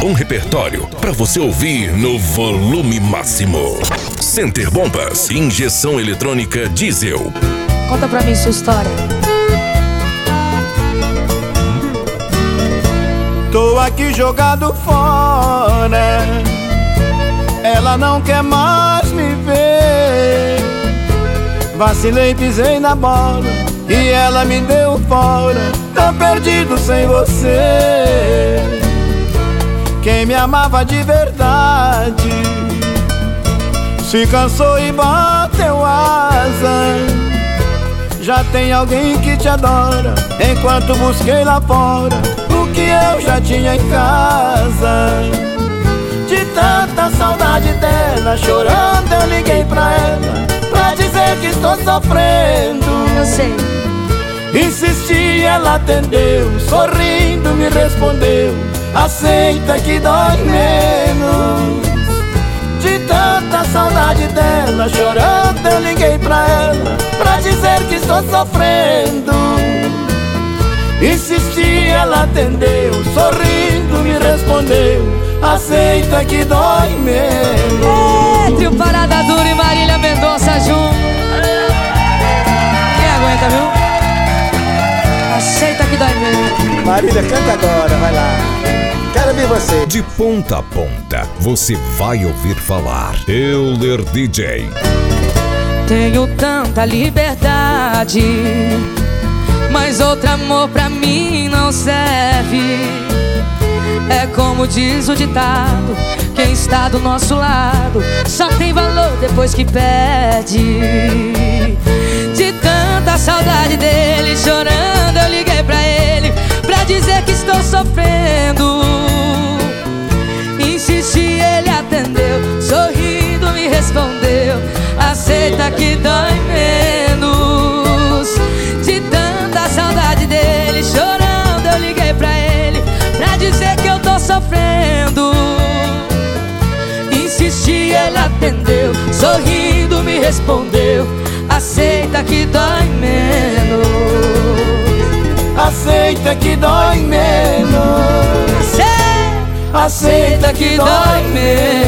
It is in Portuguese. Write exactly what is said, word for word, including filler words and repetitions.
com repertório para você ouvir no volume máximo. Center Bombas, injeção eletrônica diesel. Conta pra mim sua história. Tô aqui jogado fora, ela não quer mais me ver. Vacilei, pisei na bola e ela me deu fora. Tô perdido sem você. Quem me amava de verdade se cansou e bateu asa. Já tem alguém que te adora, enquanto busquei lá fora o que eu já tinha em casa. De tanta saudade dela, chorando eu liguei pra ela pra dizer que estou sofrendo. Eu sei. Insisti, ela atendeu, sorrindo me respondeu: aceita que dói menos. De tanta saudade dela, chorando eu liguei pra ela pra dizer que estou sofrendo. Insisti, ela atendeu, sorrindo me respondeu: aceita que dói menos. É, trio Parada Dura e Marília Mendonça junto. Quem aguenta, viu? Aceita que dói menos. Marília, canta agora, vai lá. Quero ver você. De ponta a ponta, você vai ouvir falar Euler D J. Tenho tanta liberdade, mas outro amor pra mim não serve. É como diz o ditado: quem está do nosso lado só tem valor depois que perde. De tanta saudade dele, chorando eu liguei pra ele pra dizer que estou sofrendo. Insisti, ele atendeu, sorrindo me respondeu: aceita que dói menos. De tanta saudade dele, chorando eu liguei pra ele pra dizer que eu tô sofrendo. Insisti, ele atendeu, sorrindo me respondeu: aceita que dói menos. Aceita que dói menos. Aceita que dói menos.